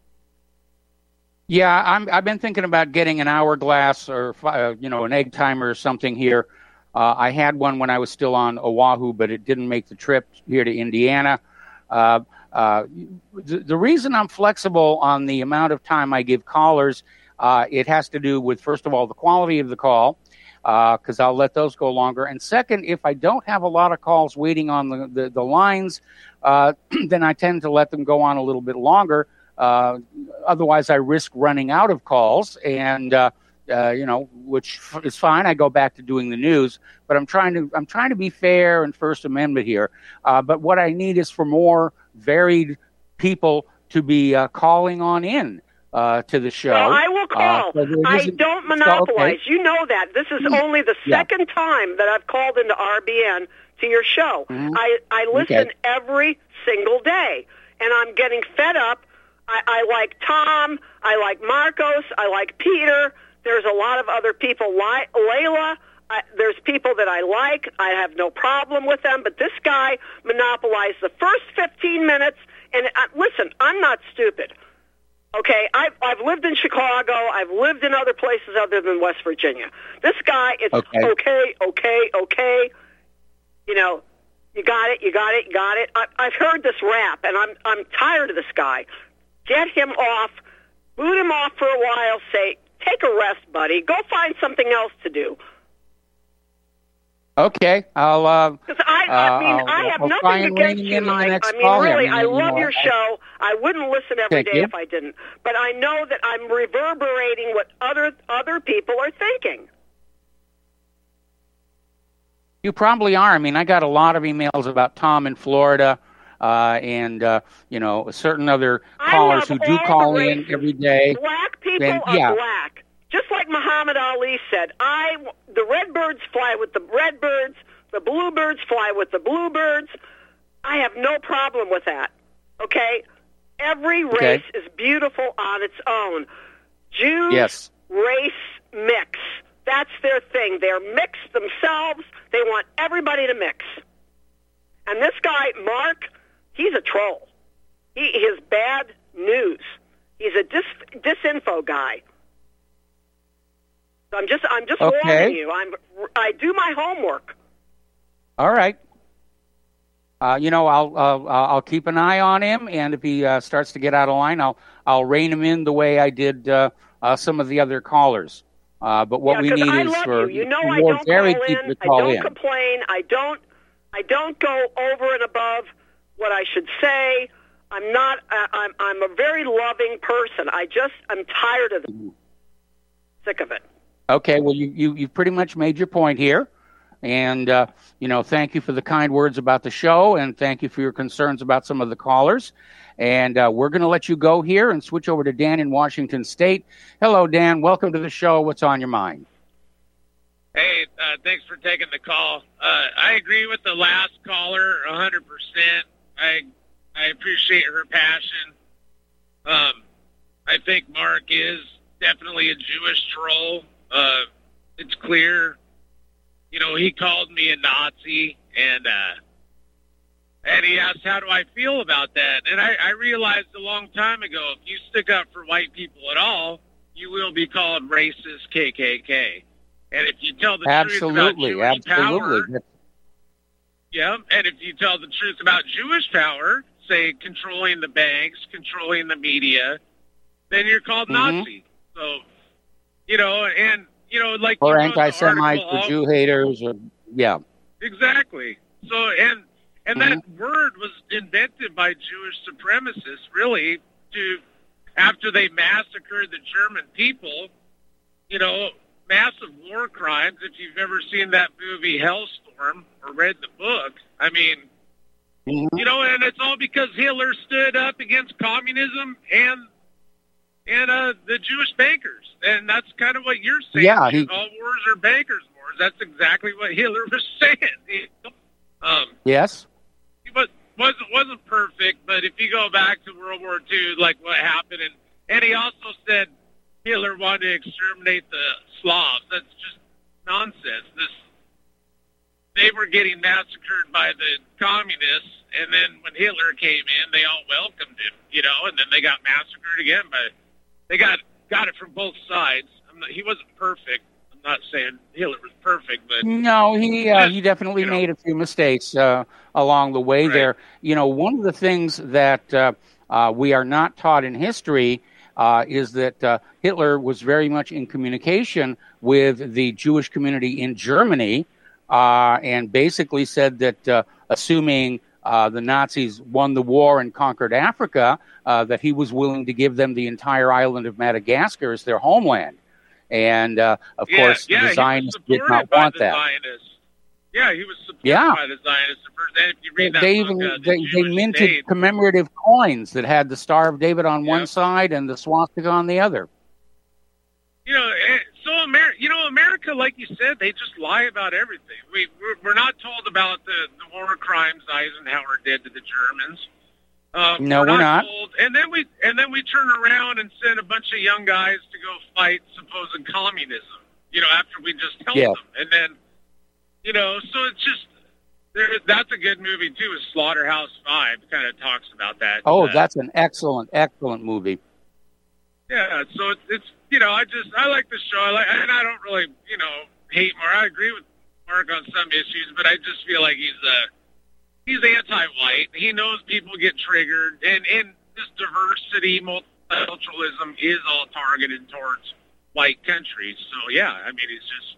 Yeah, I'm, I've been thinking about getting an hourglass or uh, you know an egg timer or something here. Uh, I had one when I was still on Oahu, but it didn't make the trip here to Indiana. Uh, uh, the, the reason I'm flexible on the amount of time I give callers, uh, it has to do with, first of all, the quality of the call, because uh, I'll let those go longer. And second, if I don't have a lot of calls waiting on the, the, the lines, uh, then I tend to let them go on a little bit longer. Uh, otherwise, I risk running out of calls, and uh, uh, you know, which is fine. I go back to doing the news, but I'm trying to I'm trying to be fair and First Amendment here. Uh, but what I need is for more varied people to be uh, calling on in uh, to the show. Well, I will call. Uh, so there I isn't- don't so, monopolize. okay. You know that. This is only the Yeah. second time that I've called into R B N to your show. Mhm. I, I listen Okay. every single day, and I'm getting fed up. I, I like Tom. I like Marcos. I like Peter. There's a lot of other people. Li- Layla. I, there's people that I like. I have no problem with them. But this guy monopolized the first fifteen minutes. And uh, listen, I'm not stupid. Okay, I've, I've lived in Chicago. I've lived in other places other than West Virginia. This guy is Okay. okay, okay, okay. You know, you got it, you got it, you got it. I, I've heard this rap, and I'm I'm tired of this guy. Get him off, boot him off for a while. Say, take a rest, buddy. Go find something else to do. Okay, I'll. Uh, Because I, I uh, mean, I'll- I have I'll try nothing and against rein you, in on the Mike. next I mean, call here. really, I I mean, you love know, your I- show. I wouldn't listen every Thank day you. if I didn't. But I know that I'm reverberating what other other people are thinking. You probably are. I mean, I got a lot of emails about Tom in Florida, uh, and uh, you know, certain other callers who do call in every day. Black people and, are yeah. black. Just like Muhammad Ali said, I the redbirds fly with the redbirds, the bluebirds fly with the bluebirds. I have no problem with that. Okay? Every race Okay. is beautiful on its own. Jews, Yes. race, mix. That's their thing. They're mixed themselves. They want everybody to mix. And this guy, Mark, he's a troll. He is bad news. He's a dis, disinfo guy. So I'm just, I'm just Okay. warning you. I'm, I do my homework. All right. Uh, you know, I'll uh, I'll keep an eye on him, and if he uh, starts to get out of line, I'll I'll rein him in the way I did uh, uh, some of the other callers. Uh, but what yeah, we 'cause need I is love for you. You know, I more don't very call people in. to call I don't in. complain. I don't. I don't go over and above what I should say. I'm not. Uh, I'm. I'm a very loving person. I just. I'm tired of it. Sick of it. Okay, well, you, you, you've pretty much made your point here. And, uh, you know, thank you for the kind words about the show, and thank you for your concerns about some of the callers. And uh, we're going to let you go here and switch over to Dan in Washington State. Hello, Dan. Welcome to the show. What's on your mind? Hey, uh, thanks for taking the call. Uh, I agree with the last caller one hundred percent. I I appreciate her passion. Um, I think Mark is definitely a Jewish troll. Uh, it's clear. You know, he called me a Nazi, and uh, and he asked, how do I feel about that? And I, I realized a long time ago, if you stick up for white people at all, you will be called racist K K K. And if you tell the Absolutely, truth about Jewish absolutely. power, yeah, and if you tell the truth about Jewish power, say controlling the banks, controlling the media, then you're called Mhm. Nazi. So, you know, and, you know, like Or you wrote the anti-Semites article, or Jew haters, or yeah. exactly. So, and and that word was invented by Jewish supremacists, really, to after they massacred the German people. You know, massive war crimes. If you've ever seen that movie Hellstorm or read the book, I mean, you know, and it's all because Hitler stood up against communism and and uh, the Jewish bankers, and that's kind of what you're saying. Yeah, he- all wars are bankers' wars. That's exactly what Hitler was saying. um, Yes? he was, wasn't wasn't perfect, but if you go back to World War Two, like what happened, and and he also said Hitler wanted to exterminate the Slavs. That's just nonsense. This they were getting massacred by the communists, and then when Hitler came in, they all welcomed him, you know, and then they got massacred again. But they got got it from both sides. I'm not, he wasn't perfect. I'm not saying Hitler was perfect, but No, he uh, he definitely made a few mistakes uh, along the way there. You know, one of the things that uh, uh, we are not taught in history uh, is that uh, Hitler was very much in communication with the Jewish community in Germany, uh, and basically said that uh, assuming uh, the Nazis won the war and conquered Africa, uh, that he was willing to give them the entire island of Madagascar as their homeland. And, uh, of yeah, course, yeah, the he was Zionists did supported not by want the that. Zionists. Yeah, he was supported Yeah. by the Zionists. And if you read that They book, even uh, the they, they Jewish minted State, commemorative coins that had the Star of David on one side and the swastika on the other. you know, eh, so Amer- you know, America, like you said, they just lie about everything. We we're, we're not told about the, the war crimes Eisenhower did to the Germans. Uh, No, we're not. Told, and then we and then we turn around and send a bunch of young guys to go fight supposed communism. You know, after we just helped Yeah. them, and then you know, so it's just there. That's a good movie too. Is Slaughterhouse Five kind of talks about that. Oh, Uh, that's an excellent, excellent movie. Yeah, so it's, it's you know, I just I like the show. I like, and I don't really you know hate Mark. I agree with Mark on some issues, but I just feel like he's uh he's anti-white. He knows people get triggered, and and this diversity, multiculturalism is all targeted towards white countries. So yeah, I mean, he's just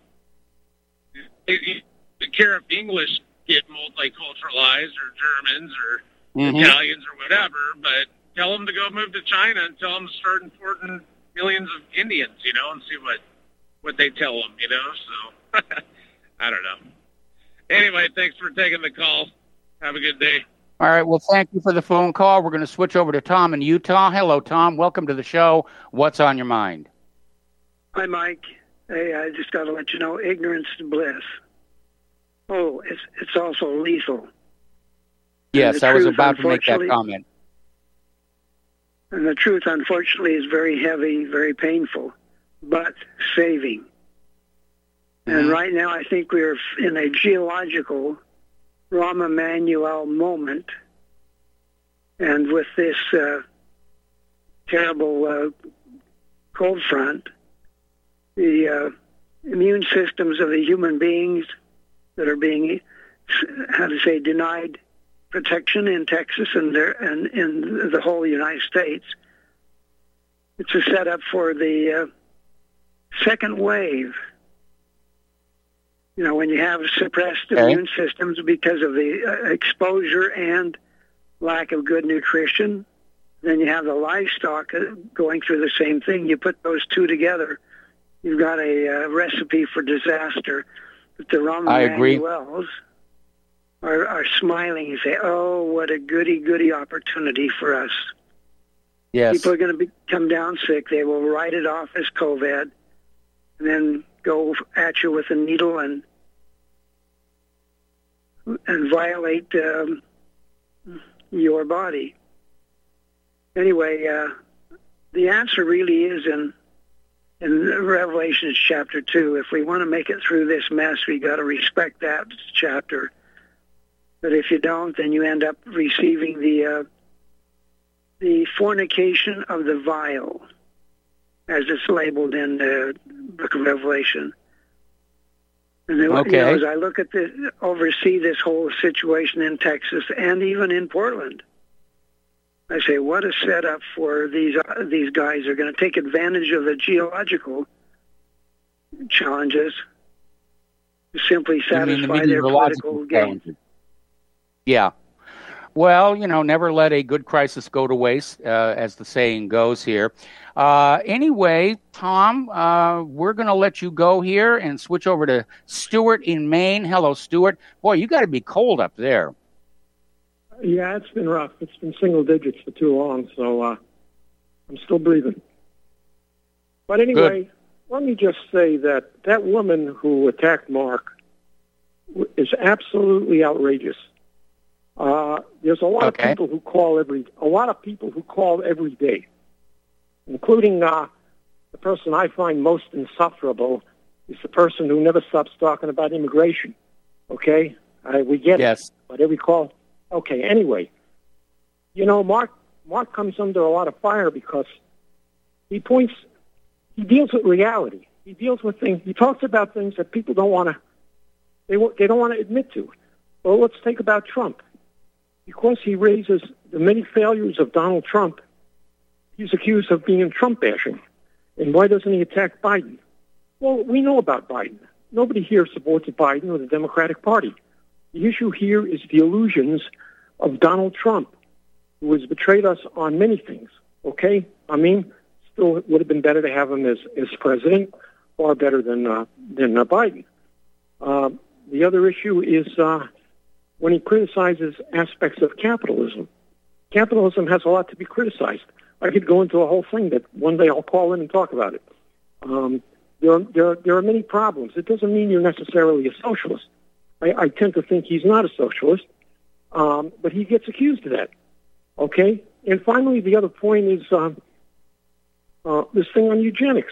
he, he doesn't care if English get multiculturalized or Germans or Mhm. Italians or whatever, but tell them to go move to China and tell them to start importing millions of Indians, you know, and see what, what they tell them, you know. So, I don't know. anyway, thanks for taking the call. Have a good day. All right. Well, thank you for the phone call. We're going to switch over to Tom in Utah. Hello, Tom. Welcome to the show. What's on your mind? Hi, Mike. Hey, I just got to let you know, ignorance is bliss. Oh, it's it's also lethal. Yes, I was about to make that comment. And the truth, unfortunately, is very heavy, very painful, but saving. Mm-hmm. And right now, I think we're in a geological Rahm Emanuel moment. And with this uh, terrible uh, cold front, the uh, immune systems of the human beings that are being, how to say, denied protection in Texas and there and in the whole United States. It's a setup for the uh, second wave. You know, when you have suppressed okay. immune systems because of the uh, exposure and lack of good nutrition, then you have the livestock going through the same thing. You put those two together, you've got a uh, recipe for disaster. But the Rahm Emanuels are, are smiling and say, oh, what a goody-goody opportunity for us. Yes. People are going to be, come down sick. They will write it off as COVID and then go at you with a needle and and violate um, your body. Anyway, uh, the answer really is in in Revelation chapter two. If we want to make it through this mess, we got to respect that chapter. But if you don't, then you end up receiving the uh, the fornication of the vile, as it's labeled in the book of Revelation. And then, okay. you know, as I look at this, oversee this whole situation in Texas and even in Portland, I say, what a setup for these uh, these guys. Are going to take advantage of the geological challenges to simply satisfy the their political gain. Yeah. Well, you know, never let a good crisis go to waste, uh, as the saying goes here. Uh, anyway, Tom, uh, we're going to let you go here and switch over to Stuart in Maine. Hello, Stuart. Boy, you got to be cold up there. Yeah, it's been rough. It's been single digits for too long, so uh, I'm still breathing. But anyway, Good. Let me just say that that woman who attacked Mark is absolutely outrageous. Uh, there's a lot okay. of people who call every a lot of people who call every day, including uh, the person I find most insufferable is the person who never stops talking about immigration. Okay, uh, we get yes. it, but every call. Okay, anyway, you know, Mark Mark comes under a lot of fire because he points, he deals with reality. He deals with things. He talks about things that people don't want to. They they don't want to admit to. Well, let's take about Trump. Because he raises the many failures of Donald Trump, he's accused of being Trump bashing. And why doesn't he attack Biden? Well, we know about Biden. Nobody here supports Biden or the Democratic Party. The issue here is the illusions of Donald Trump, who has betrayed us on many things. Okay? I mean, still it would have been better to have him as, as president, far better than, uh, than uh, Biden. Uh, the other issue is... Uh, when he criticizes aspects of capitalism. Capitalism has a lot to be criticized. I could go into a whole thing that one day I'll call in and talk about it. Um, there, are, there, are, there are many problems. It doesn't mean you're necessarily a socialist. I, I tend to think he's not a socialist, um, but he gets accused of that. Okay? And finally, the other point is uh, uh, this thing on eugenics.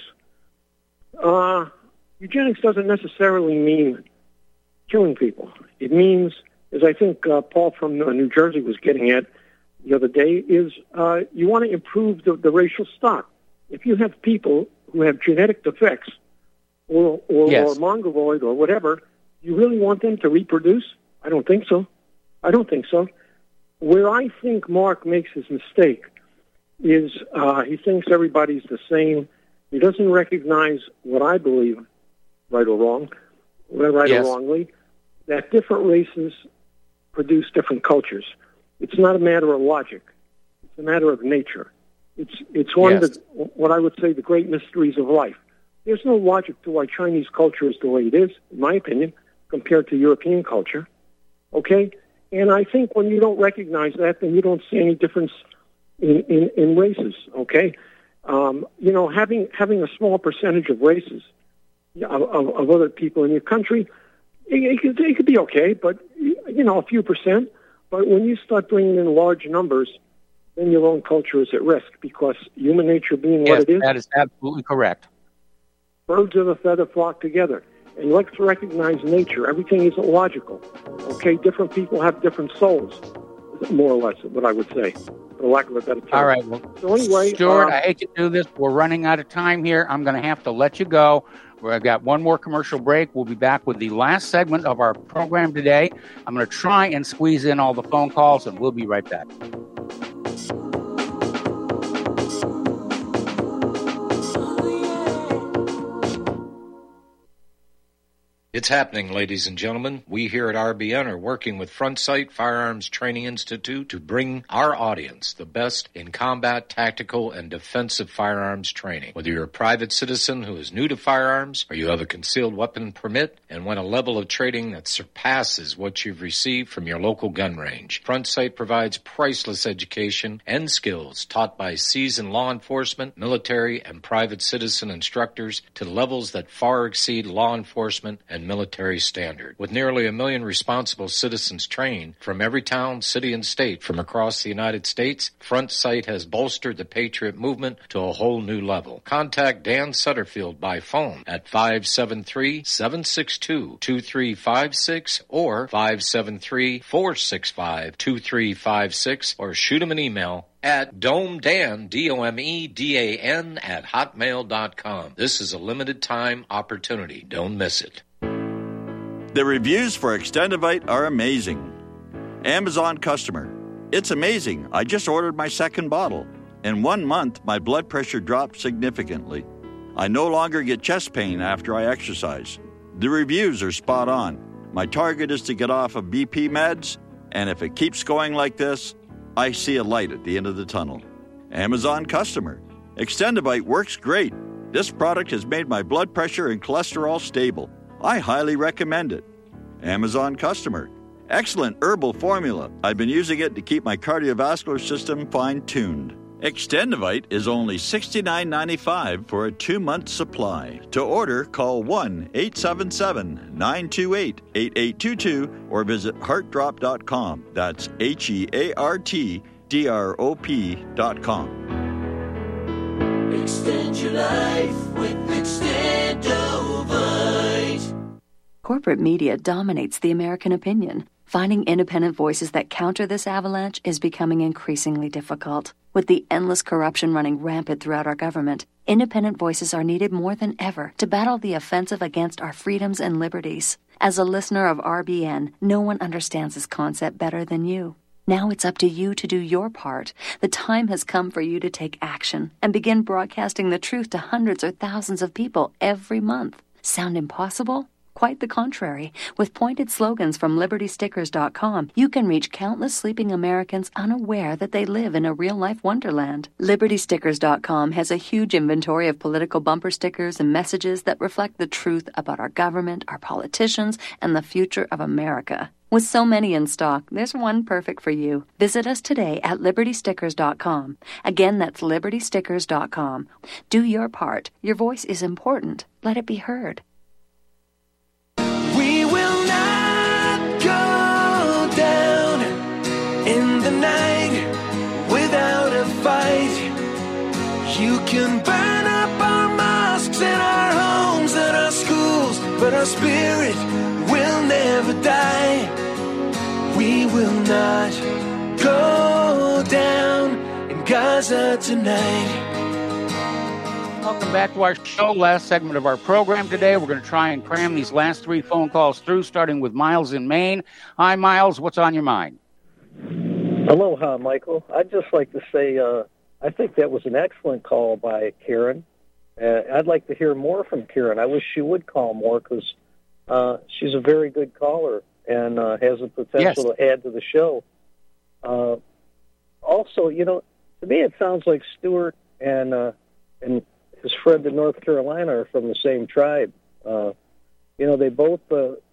Uh, eugenics doesn't necessarily mean killing people. It means... as I think uh, Paul from uh, New Jersey was getting at the other day, is uh, you want to improve the, the racial stock. If you have people who have genetic defects or or, yes. or mongoloid or whatever, you really want them to reproduce? I don't think so. I don't think so. Where I think Mark makes his mistake is uh, he thinks everybody's the same. He doesn't recognize what I believe, right or wrong, right yes. or wrongly, that different races produce different cultures. It's not a matter of logic. It's a matter of nature. It's it's one yes. of the, what I would say, the great mysteries of life. There's no logic to why Chinese culture is the way it is, in my opinion. compared to European culture. Okay? And I think when you don't recognize that, then you don't see any difference in, in, in races. Okay? Um, you know, having having a small percentage of races of, of, of other people in your country, it, it, could, it could be okay, but, you know, a few percent. But when you start bringing in large numbers, then your own culture is at risk, because human nature being yes, what it is. That is absolutely correct. Birds of a feather flock together. And let's recognize nature. Everything isn't logical. Okay? Different people have different souls, more or less, what I would say, for lack of a better term. All right. Well, so anyway, Stuart, um, I hate to do this. We're running out of time here. I'm going to have to let you go. I've got one more commercial break. We'll be back with the last segment of our program today. I'm going to try and squeeze in all the phone calls, and we'll be right back. It's happening, ladies and gentlemen. We here at R B N are working with Front Sight Firearms Training Institute to bring our audience the best in combat, tactical, and defensive firearms training. Whether you're a private citizen who is new to firearms, or you have a concealed weapon permit and want a level of training that surpasses what you've received from your local gun range, Front Sight provides priceless education and skills taught by seasoned law enforcement, military, and private citizen instructors to levels that far exceed law enforcement and military standard. With nearly a million responsible citizens trained from every town, city, and state from across the United States, Front Sight has bolstered the Patriot movement to a whole new level. Contact Dan Sutterfield by phone at five seven three, seven six two, two three five six or five seven three, four six five, two three five six, or shoot him an email at domedan, D O M E D A N, at hotmail dot com. This is a limited time opportunity. Don't miss it. The reviews for Extendivite are amazing. Amazon customer. It's amazing. I just ordered my second bottle. In one month, my blood pressure dropped significantly. I no longer get chest pain after I exercise. The reviews are spot on. My target is to get off of B P meds, and if it keeps going like this, I see a light at the end of the tunnel. Amazon customer. Extendivite works great. This product has made my blood pressure and cholesterol stable. I highly recommend it. Amazon customer. Excellent herbal formula. I've been using it to keep my cardiovascular system fine-tuned. Extendivite is only sixty-nine ninety-five for a two-month supply. To order, call one eight seven seven, nine two eight, eight eight two two or visit heart drop dot com. That's H E A R T D R O P dot com. Extend your life with Extendovite. Corporate media dominates the American opinion. Finding independent voices that counter this avalanche is becoming increasingly difficult. With the endless corruption running rampant throughout our government, independent voices are needed more than ever to battle the offensive against our freedoms and liberties. As a listener of R B N, no one understands this concept better than you. Now it's up to you to do your part. The time has come for you to take action and begin broadcasting the truth to hundreds or thousands of people every month. Sound impossible? Quite the contrary. With pointed slogans from liberty stickers dot com, you can reach countless sleeping Americans unaware that they live in a real-life wonderland. liberty stickers dot com has a huge inventory of political bumper stickers and messages that reflect the truth about our government, our politicians, and the future of America. With so many in stock, there's one perfect for you. Visit us today at liberty stickers dot com. Again, that's liberty stickers dot com. Do your part. Your voice is important. Let it be heard. We will not go down in the night without a fight. You can burn up our mosques and our homes and our schools, but our spirit will never die. We will not go down in Gaza tonight. Welcome back to our show, last segment of our program today. We're going to try and cram these last three phone calls through, starting with Miles in Maine. Hi, Miles. What's on your mind? Aloha, Michael. I'd just like to say uh, I think that was an excellent call by Karen. Uh, I'd like to hear more from Karen. I wish she would call more because uh, she's a very good caller and uh, has the potential yes. to add to the show. Uh, also, you know, to me it sounds like Stuart and uh, and his friend in North Carolina are from the same tribe. Uh, you know, they both uh,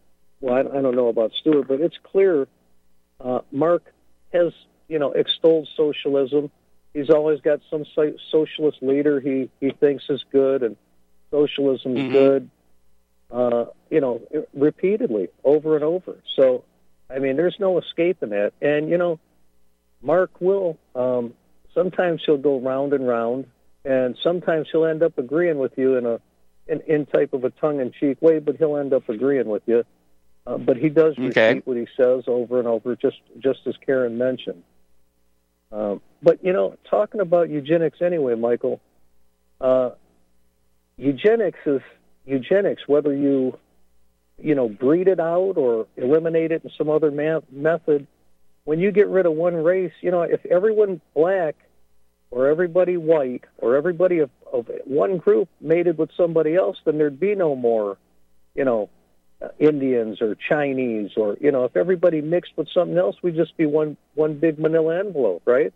well, I, I don't know about Stuart, but it's clear uh, Mark has, you know, extolled socialism. He's always got some so- socialist leader he, he thinks is good, and socialism is mm-hmm. good, uh, you know, repeatedly, over and over. So, I mean, there's no escaping that. And, you know, Mark will, um, sometimes he'll go round and round, and sometimes he'll end up agreeing with you in a in, in type of a tongue-in-cheek way, but he'll end up agreeing with you. Uh, but he does repeat okay. what he says over and over, just just as Karen mentioned. Um, but, you know, talking about eugenics anyway, Michael, uh, eugenics is eugenics, whether you, you know, breed it out or eliminate it in some other ma- method. When you get rid of one race, you know, if everyone black or everybody white or everybody of, of one group mated with somebody else, then there'd be no more, you know, uh, Indians or Chinese or, you know, if everybody mixed with something else, we'd just be one, one big manila envelope, right?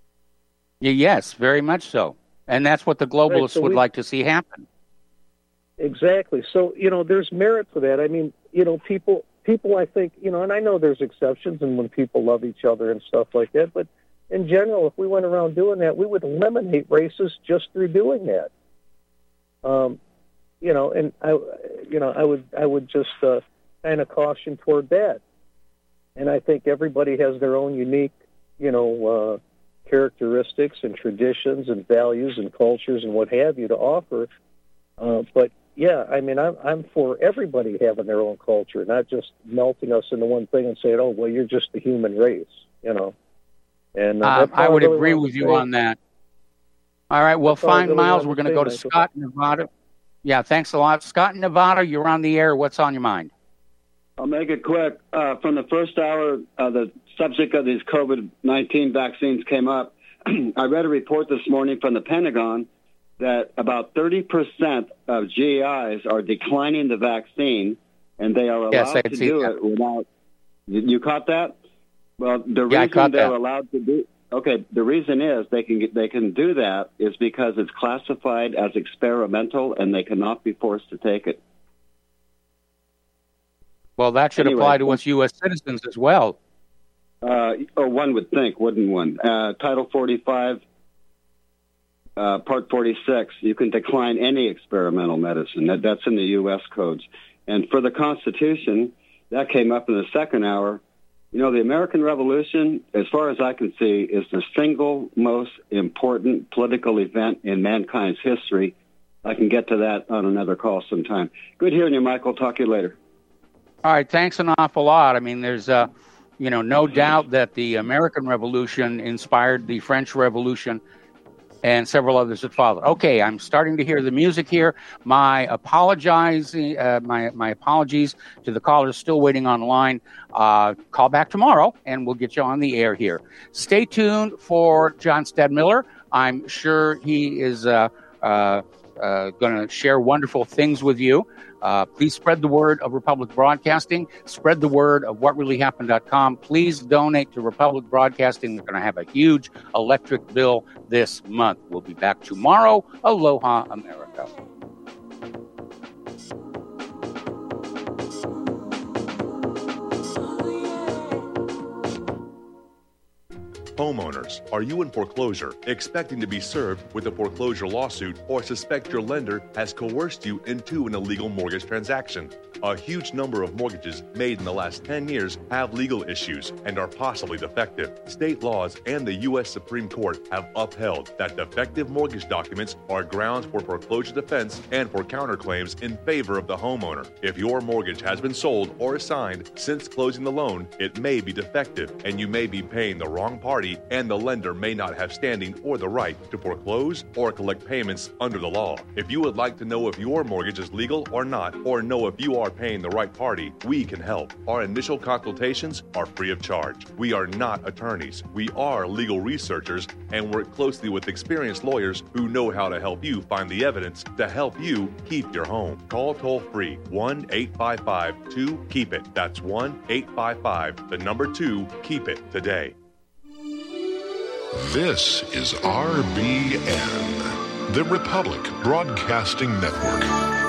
Yes, very much so. And that's what the globalists right, so would we, like to see happen. Exactly. So, you know, there's merit to that. I mean, you know, people, people, I think, you know, and I know there's exceptions and when people love each other and stuff like that, but in general, if we went around doing that, we would eliminate races just through doing that. Um, you know, and I, you know, I would, I would just uh, kind of caution toward that. And I think everybody has their own unique, you know, uh, characteristics and traditions and values and cultures and what have you to offer. Uh, but yeah, I mean, I'm, I'm for everybody having their own culture, not just melting us into one thing and saying, "Oh, well, you're just the human race," you know. And uh, uh, I would really agree with you say. on that. All right, well, fine, really Miles. We're going to go to Michael. Scott in Nevada. Yeah, thanks a lot, Scott in Nevada. You're on the air. What's on your mind? I'll make it quick. Uh, from the first hour, uh, the subject of these COVID nineteen vaccines came up. I read a report this morning from the Pentagon that about thirty percent of G Is are declining the vaccine, and they are allowed yes, to do that. it without... You caught that? Well, the yeah, reason they're that. allowed to do... Okay, the reason is they can get, they can do that is because it's classified as experimental, and they cannot be forced to take it. Well, that should anyway, apply to us U S citizens as well. Uh, or one would think, wouldn't one? Uh, Title forty-five, uh, Part forty-six, you can decline any experimental medicine. That, that's in the U S codes. And for the Constitution, that came up in the second hour. You know, the American Revolution, as far as I can see, is the single most important political event in mankind's history. I can get to that on another call sometime. Good hearing you, Michael. Talk to you later. All right, thanks an awful lot. I mean, there's, uh, you know, no doubt that the American Revolution inspired the French Revolution and several others that followed. Okay, I'm starting to hear the music here. My apologize, uh, my my apologies to the callers still waiting on the line. Uh, call back tomorrow, and we'll get you on the air here. Stay tuned for John Stadmiller. I'm sure he is uh, uh, uh, going to share wonderful things with you. Uh, please spread the word of Republic Broadcasting. Spread the word of what really happened dot com. Please donate to Republic Broadcasting. We're going to have a huge electric bill this month. We'll be back tomorrow. Aloha, America. Homeowners, are you in foreclosure, expecting to be served with a foreclosure lawsuit, or suspect your lender has coerced you into an illegal mortgage transaction? A huge number of mortgages made in the last ten years have legal issues and are possibly defective. State laws and the U S Supreme Court have upheld that defective mortgage documents are grounds for foreclosure defense and for counterclaims in favor of the homeowner. If your mortgage has been sold or assigned since closing the loan, it may be defective and you may be paying the wrong party, and the lender may not have standing or the right to foreclose or collect payments under the law. If you would like to know if your mortgage is legal or not, or know if you are paying the right party, we can help. Our initial consultations are free of charge. We are not attorneys. We are legal researchers and work closely with experienced lawyers who know how to help you find the evidence to help you keep your home. Call toll-free one eight five five two keep it. That's one eight five five, the number two, keep it today. This is R B N, the Republic Broadcasting Network.